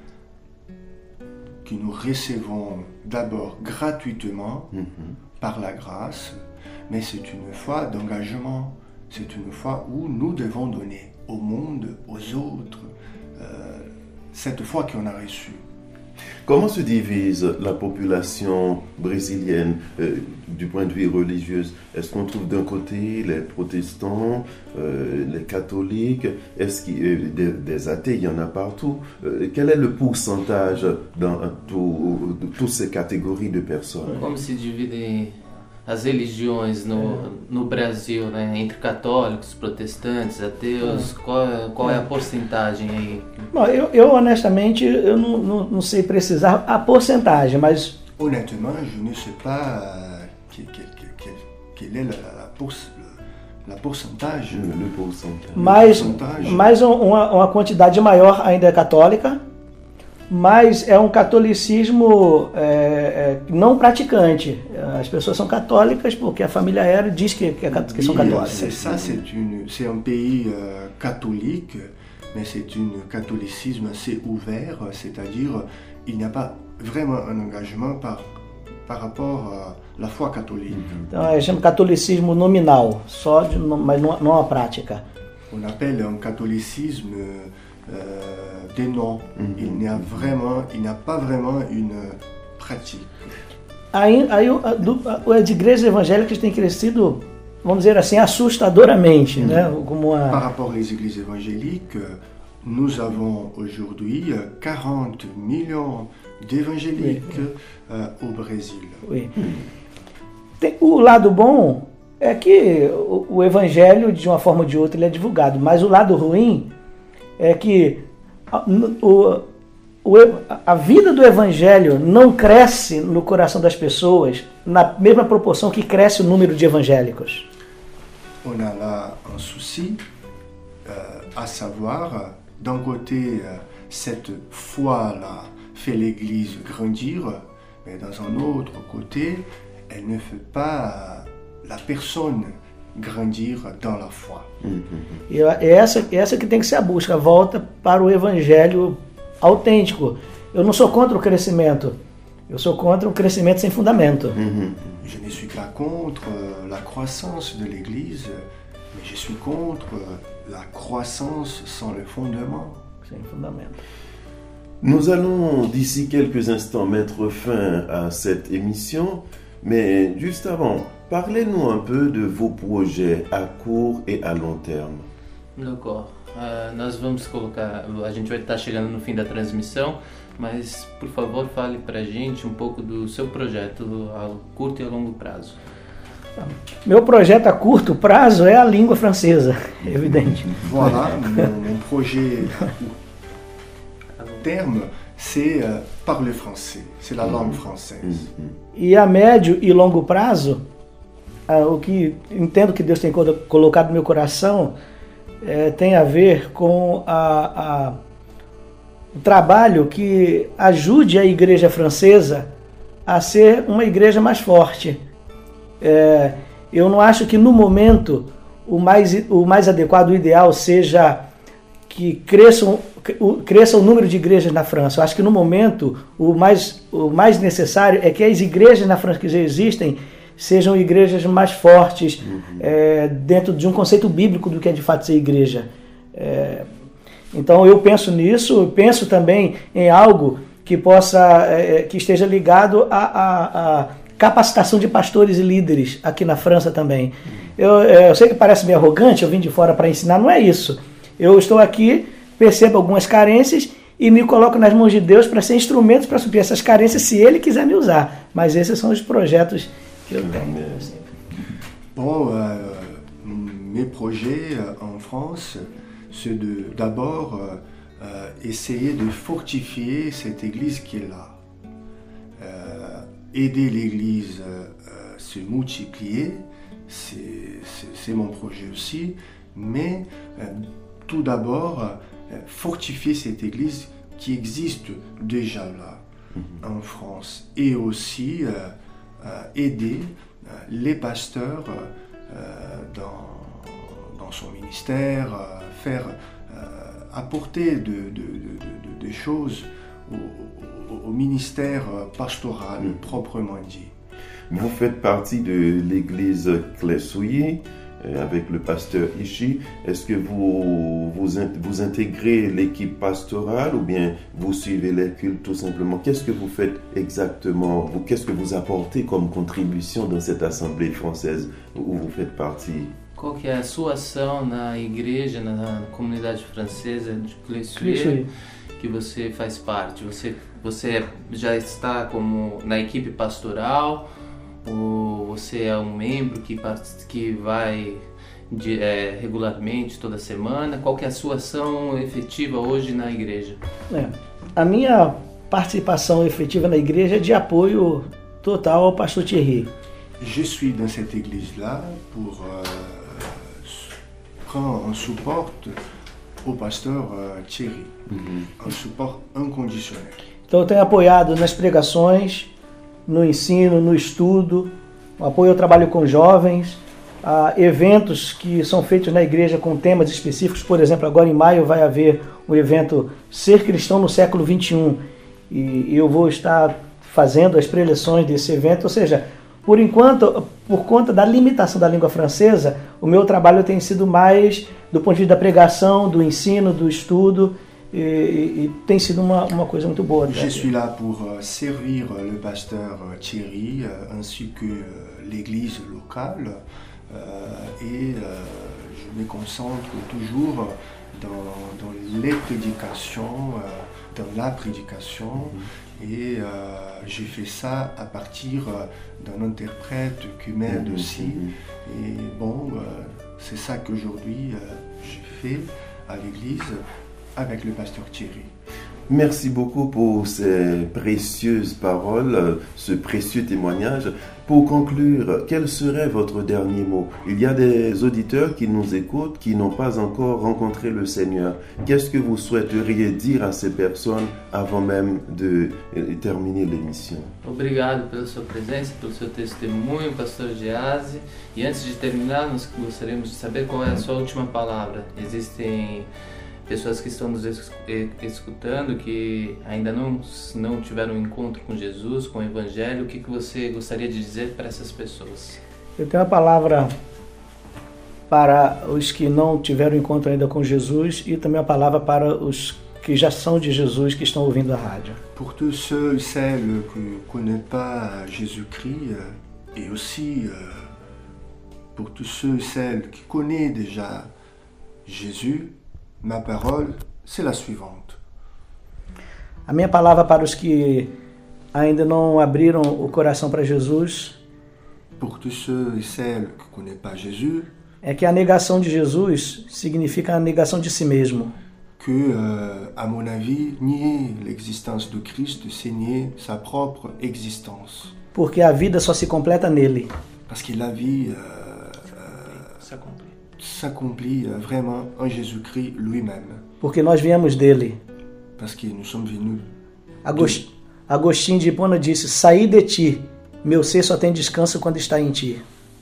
que nous recevons d'abord gratuitement mm-hmm. par la grâce, mais c'est une foi d'engagement. C'est une foi où nous devons donner au monde, aux autres, euh, cette foi qu'on a reçue. Comment se divise la population brésilienne euh, du point de vue religieux? Est-ce qu'on trouve d'un côté les protestants, euh, les catholiques, est-ce qu'il y a des, des athées, il y en a partout? Euh, quel est le pourcentage dans toutes ces catégories de personnes? Como se divide as religiões no, no Brasil, né? Entre católicos, protestantes, ateus, qual, qual é a porcentagem aí? Bom, eu, eu honestamente eu não, não, não sei precisar a porcentagem, mas... Honnêtement, je ne sais pas quelle, quelle, quelle est la, la, pour, la pourcentage. Le, le pourcentage. Mas, mas uma, uma quantidade maior ainda é católica, mas é um catolicismo é, é, não praticante. As pessoas são católicas porque a família aérea diz que, que, é, que são católicas. C'est ça, c'est, une, c'est un pays euh, catholique, mais c'est un catholicisme assez ouvert, c'est-à-dire il n'y a pas vraiment un engagement par, par rapport à la foi catholique. Então é chama catolicismo nominal, só de, mas não, não a prática. On appelle un catholicisme Euh, des noms. Mm-hmm. Il n'y a vraiment, il n'y a pas vraiment une pratique. Aí, aí as igrejas evangélicas têm crescido, vamos dizer assim, assustadoramente, mm-hmm. né? Como a... Par rapport aux églises évangéliques, nous avons aujourd'hui quarante millions d'évangélique euh, au Brésil. Oui. Tem, o lado bom é que o, o evangelho, de uma forma ou de outra, ele é divulgado, mas o lado ruim é que o, o, a vida do evangelho não cresce no coração das pessoas na mesma proporção que cresce o número de evangélicos. On a là un souci, euh, à savoir, d'un côté, euh, cette foi-là fait l'Église grandir, mais dans un autre côté, elle ne fait pas la personne grandir dans la foi. E é essa, essa que tem que ser a busca, a volta para o evangelho autêntico. Eu não sou contra o crescimento, eu sou contra o crescimento sem fundamento. Je ne suis pas contre euh, la croissance de l'Église, mais je suis contre euh, la croissance sans le fondement. Sem fundamento. Nous allons d'ici quelques instants mettre fin à cette émission, mais juste avant, parlez-nous un peu de vos projets à court et à long terme. D'accord. Uh, nós vamos colocar, a gente vai estar chegando no fim da transmissão, mas por favor fale pra gente um pouco do seu projeto a curto e a longo prazo. Meu projeto a curto prazo é a língua francesa, evidente. Voilà, mon, mon projet à terme, c'est euh, parler français, c'est la langue française. E a médio e longo prazo, ah, o que entendo que Deus tem colocado no meu coração é, tem a ver com a, a, o trabalho que ajude a igreja francesa a ser uma igreja mais forte. É, eu não acho que no momento o mais, o mais adequado, o ideal seja que cresça, cresça o número de igrejas na França. Eu acho que no momento o mais, o mais necessário é que as igrejas na França que já existem sejam igrejas mais fortes, uhum. é, dentro de um conceito bíblico do que é de fato ser igreja. É, então eu penso nisso, eu penso também em algo que possa, é, que esteja ligado à, à, à capacitação de pastores e líderes aqui na França também. Eu, eu sei que parece meio arrogante, eu vim de fora para ensinar, não é isso. Eu estou aqui, percebo algumas carências e me coloco nas mãos de Deus para ser instrumento para suprir essas carências, se Ele quiser me usar. Mas esses são os projetos que eu tenho. Bon, euh, mes projets en France, c'est de d'abord euh, essayer de fortifier cette église qui est là. Euh, aider l'église à euh, se multiplier, c'est, c'est, c'est mon projet aussi, mais euh, tout d'abord euh, fortifier cette église qui existe déjà là, mm-hmm. en France, et aussi euh, euh, aider euh, les pasteurs euh, dans, dans son ministère, euh, faire euh, apporter de, de, de, de, de choses au, au, au ministère pastoral, mm. proprement dit. Vous faites partie de l'église Clé-Souilly avec le pasteur Ishi. Est-ce que vous, vous, vous intégrez l'équipe pastorale ou bien vous suivez les cultes tout simplement? Qu'est-ce que vous faites exactement? Vous, qu'est-ce que vous apportez comme contribution dans cette assemblée française où vous faites partie? Qual que é a sua ação na igreja, na comunidade francesa de Clé-Souilly, que você faz parte? Você, você já está como na equipe pastoral? Ou você é um membro que, que vai de, é, regularmente, toda semana? Qual que é a sua ação efetiva hoje na igreja? É, a minha participação efetiva na igreja é de apoio total ao pastor Thierry. Je suis dans cette église-là pour euh, prendre un support au pasteur euh, Thierry, mm-hmm. un support inconditionnel. Então eu tenho apoiado nas pregações, no ensino, no estudo, apoio ao trabalho com jovens, a eventos que são feitos na igreja com temas específicos. Por exemplo, agora em maio vai haver o evento Ser Cristão no Século vinte e um e eu vou estar fazendo as preleções desse evento. Ou seja, por enquanto, por conta da limitação da língua francesa, o meu trabalho tem sido mais do ponto de vista da pregação, do ensino, do estudo. E, e, e tem sido uma, uma coisa muito boa. Je né? suis là pour uh, servir le pasteur Thierry uh, ainsi que uh, l'église locale uh, et uh, je me concentre toujours dans, dans les prédications, euh, dans la prédication. Et euh, j'ai fait ça à partir euh, d'un interprète qui m'aide aussi. Et bon, euh, c'est ça qu'aujourd'hui euh, je fais à l'église avec le pasteur Thierry. Merci beaucoup pour ces précieuses paroles, ce précieux témoignage. Pour conclure, quel serait votre dernier mot? Il y a des auditeurs qui nous écoutent, qui n'ont pas encore rencontré le Seigneur. Qu'est-ce que vous souhaiteriez dire à ces personnes avant même de terminer l'émission? Obrigado pela sua presença, pelo seu testemunho, pastor Giazzi. E antes de terminar, nós gostaríamos de saber qual é a sua última palavra. Existem pessoas que estão nos escutando, que ainda não, não tiveram um encontro com Jesus, com o Evangelho. O que, que você gostaria de dizer para essas pessoas? Eu tenho uma palavra para os que não tiveram encontro ainda com Jesus e também uma palavra para os que já são de Jesus, que estão ouvindo a rádio. Pour tous ceux et celles qui ne connaissent pas Jésus-Christ, et aussi pour tous ceux et celles qui connaissent déjà Jésus, ma parole, c'est la suivante. A minha palavra para os que ainda não abriram o coração para Jesus, pour tous ceux et celles qui ne connaissent pas Jésus, é que a negação de Jesus significa a negação de si mesmo. Que, euh, à mon avis, nier l'existence de Christ, c'est nier sa propre existence. Porque a vida só se completa nele. Parce que la vie euh, euh, s'accomplit vraiment en Jésus-Christ lui-même. Porque nós viemos dele. Parce que nous sommes venus. Agost... Agostinho de Hipona disse: saí de ti, meu ser só tem descanso quando está em ti.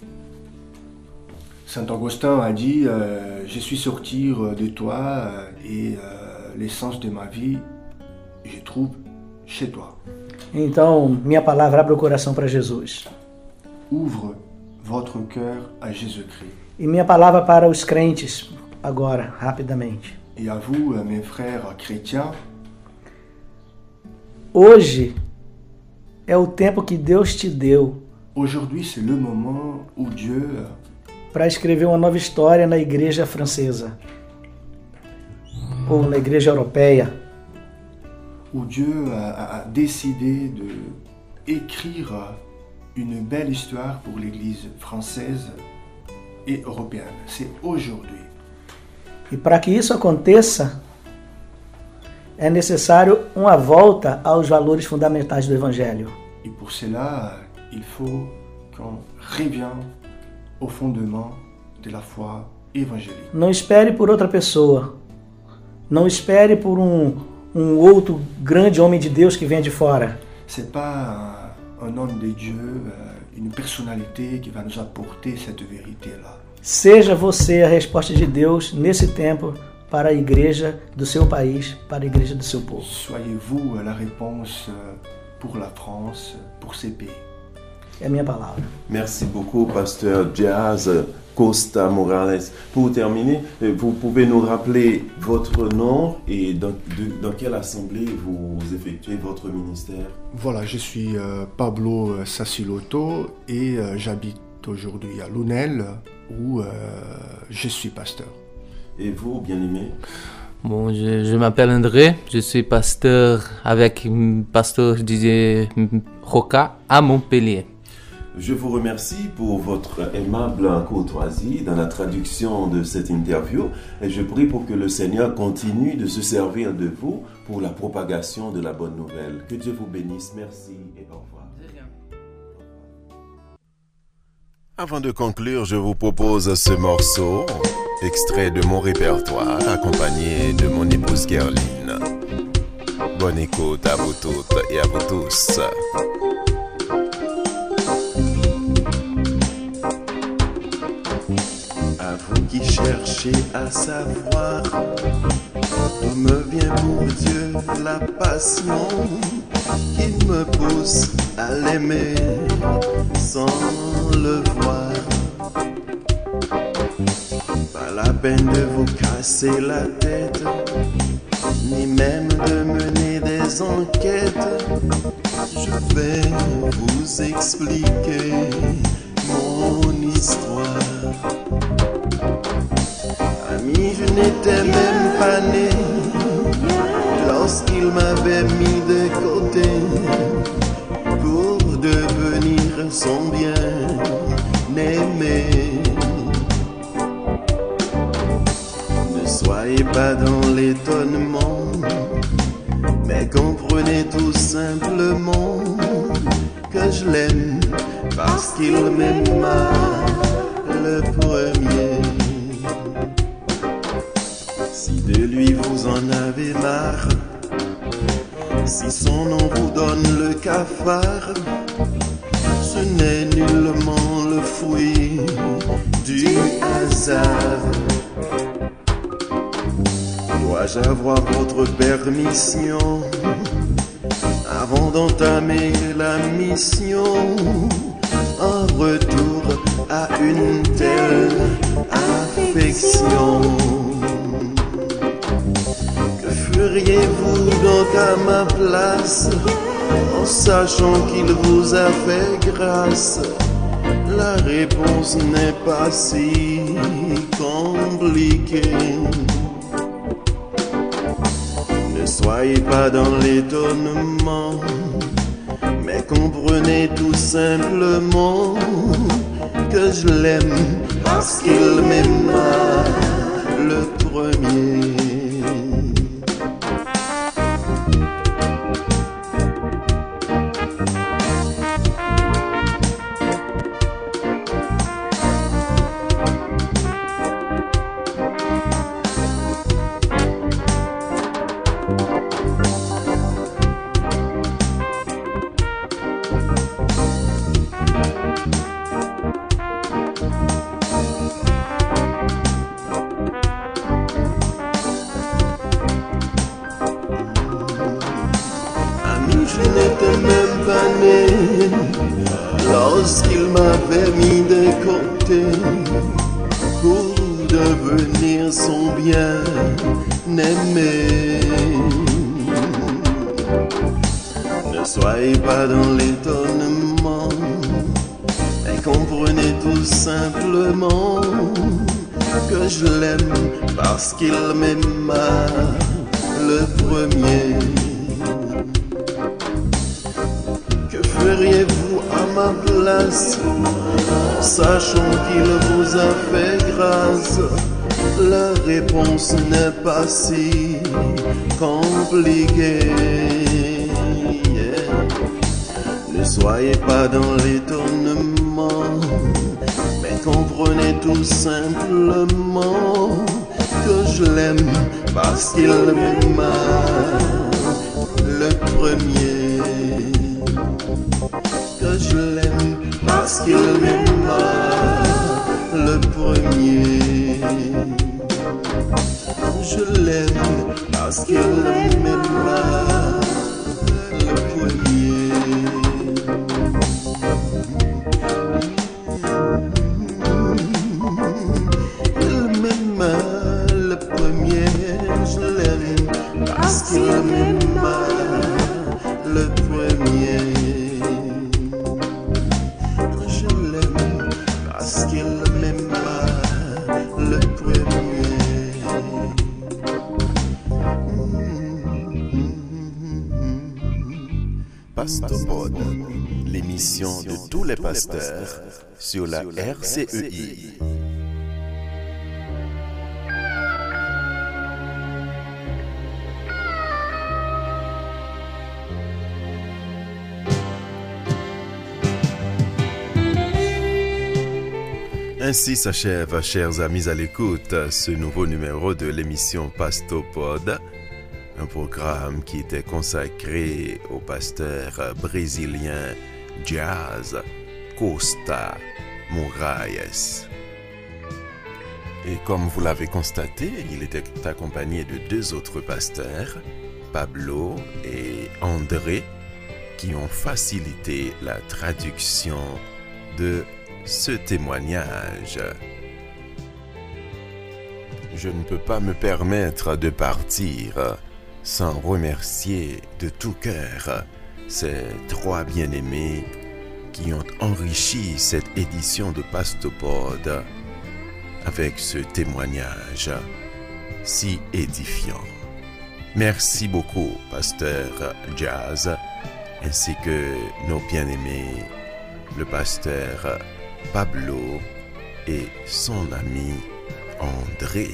Saint Augustin a dit euh, je suis sorti de toi et euh, l'essence de ma vie je trouve chez toi. Então, minha palavra, abre o coração para Jesus. Ouvre votre cœur à Jésus-Christ. E minha palavra para os crentes, agora, rapidamente. Et à vous, mes frères chrétiens, hoje é o tempo que Deus te deu. Aujourd'hui, c'est le moment où Dieu para escrever uma nova história na igreja francesa ou na igreja europeia. Où Dieu a, a décidé de écrire une belle histoire pour l'Église française et européenne. C'est aujourd'hui. E para que isso aconteça, é necessário uma volta aos valores fundamentais do Evangelho. Et pour cela, il faut qu'on revienne au fondement de la foi évangélique. Não espere por outra pessoa. Não espere por um, um outro grande homem de Deus que venha de fora. C'est pas un, un homme de Dieu, une personnalité qui va nous apporter cette vérité-là. Seja você a resposta de Deus nesse tempo para a igreja do seu país, para a igreja do seu povo. Soyez vous la réponse pour la France, pour ces pays. É a minha palavra. Merci beaucoup, pasteur Giaz Costa Morales. Pour terminer, vous pouvez nous rappeler votre nom et dans, de, dans quelle assemblée vous effectuez votre ministère? Voilà, je suis euh, Pablo Sassiloto et euh, j'habite aujourd'hui à Lunel où euh, je suis pasteur. Et vous, bien-aimé? Bon, je, je m'appelle André, je suis pasteur avec pasteur Didier Roca à Montpellier. Je vous remercie pour votre aimable courtoisie dans la traduction de cette interview et je prie pour que le Seigneur continue de se servir de vous pour la propagation de la bonne nouvelle. Que Dieu vous bénisse. Merci et au revoir. Avant de conclure, je vous propose ce morceau, extrait de mon répertoire, accompagné de mon épouse Gerline. Bonne écoute à vous toutes et à vous tous. Vous qui cherchez à savoir d'où me vient pour Dieu la passion qui me pousse à l'aimer sans le voir. Pas la peine de vous casser la tête, ni même de mener des enquêtes. Je vais vous expliquer mon histoire. n'étais même pas né lorsqu'il m'avait mis de côté pour devenir son bien-aimé. Ne soyez pas dans l'étonnement, mais comprenez tout simplement que je l'aime parce qu'il m'aima le premier. Si de lui vous en avez marre, si son nom vous donne le cafard, ce n'est nullement le fruit du hasard. Dois-je avoir votre permission avant d'entamer la mission en retour à une telle affection? Que feriez-vous donc à ma place en sachant qu'il vous a fait grâce? La réponse n'est pas si compliquée. Ne soyez pas dans l'étonnement, mais comprenez tout simplement que je l'aime parce qu'il m'aima le premier. Je n'étais même pas né lorsqu'il m'avait mis de côté pour devenir son bien-aimé. Ne soyez pas dans l'étonnement, mais comprenez tout simplement que je l'aime parce qu'il m'aima le premier. Que feriez-vous à ma place, sachant qu'il vous a fait grâce? La réponse n'est pas si compliquée. Yeah. Ne soyez pas dans l'étonnement, mais comprenez tout simplement que je l'aime parce qu'il m'aima le premier. Que je l'aime parce qu'il m'aima le premier. Je l'aime parce qu'il m'aima le premier. Il m'aima le premier. Je l'aime parce qu'il m'aima le premier. Je l'aime parce qu'il m'aima le premier. Pastopod, l'émission de tous les pasteurs sur la R C E I. Ainsi s'achève, chers amis à l'écoute, ce nouveau numéro de l'émission Pastopod, un programme qui était consacré au pasteur brésilien Dias Costa Moraes. Et comme vous l'avez constaté, il était accompagné de deux autres pasteurs, Pablo et André, qui ont facilité la traduction de ce témoignage. Je ne peux pas me permettre de partir sans remercier de tout cœur ces trois bien-aimés qui ont enrichi cette édition de Pastopod avec ce témoignage. si édifiant. Merci beaucoup, pasteur Jazz, ainsi que nos bien-aimés, le pasteur Pablo et son ami André.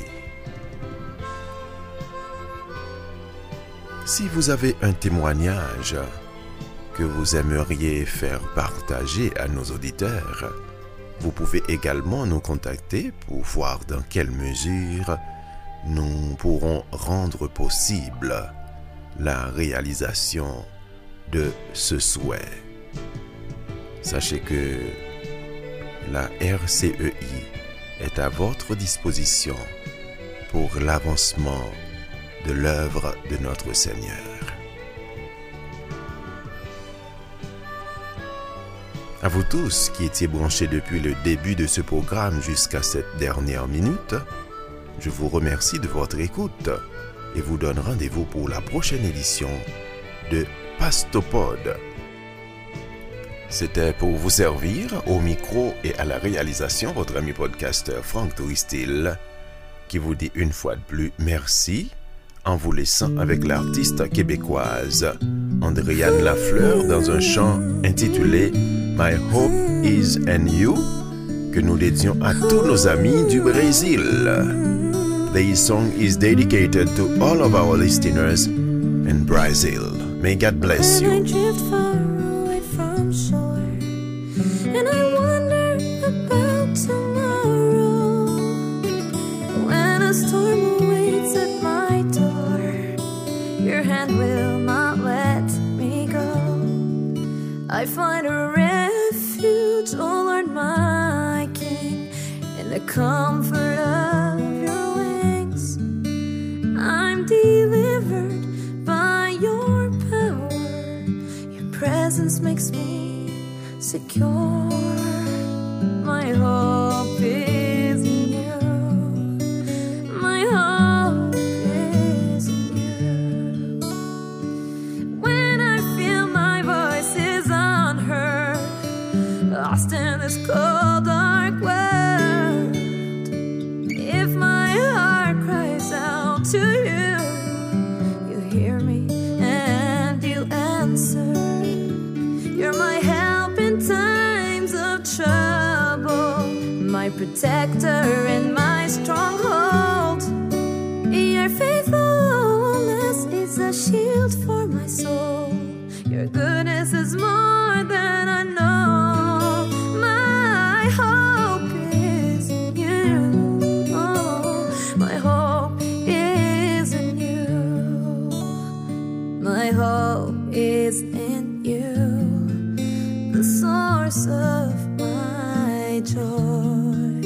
Si vous avez un témoignage que vous aimeriez faire partager à nos auditeurs, vous pouvez également nous contacter pour voir dans quelle mesure nous pourrons rendre possible la réalisation de ce souhait. Sachez que la R C E I est à votre disposition pour l'avancement de l'œuvre de notre Seigneur. À vous tous qui étiez branchés depuis le début de ce programme jusqu'à cette dernière minute, je vous remercie de votre écoute et vous donne rendez-vous pour la prochaine édition de Pastopod. C'était pour vous servir au micro et à la réalisation votre ami podcasteur Franck Touristil qui vous dit une fois de plus merci en vous laissant avec l'artiste québécoise Andréane Lafleur dans un chant intitulé My Hope is in You que nous dédions à tous nos amis du Brésil. This song is dedicated to all of our listeners in Brazil. May God bless you. When I drift far away from shore, and I wonder about tomorrow, when a storm awaits at my door, your hand will not let me go. I find a refuge, oh Lord my King, in the comfort of your wings. I'm delivered by your power. Your presence makes me secure. My hope is in you. My hope is in you. When I feel my voice is unheard, lost in this cold dark world, if my heart cries out to you, you hear me and you answer. You're my help in times of trouble, my protector and my stronghold. Your faithfulness is a shield for my soul. Your goodness is more than I know. My hope is in you. Oh, my hope is in you. My hope is in you, the source of my joy.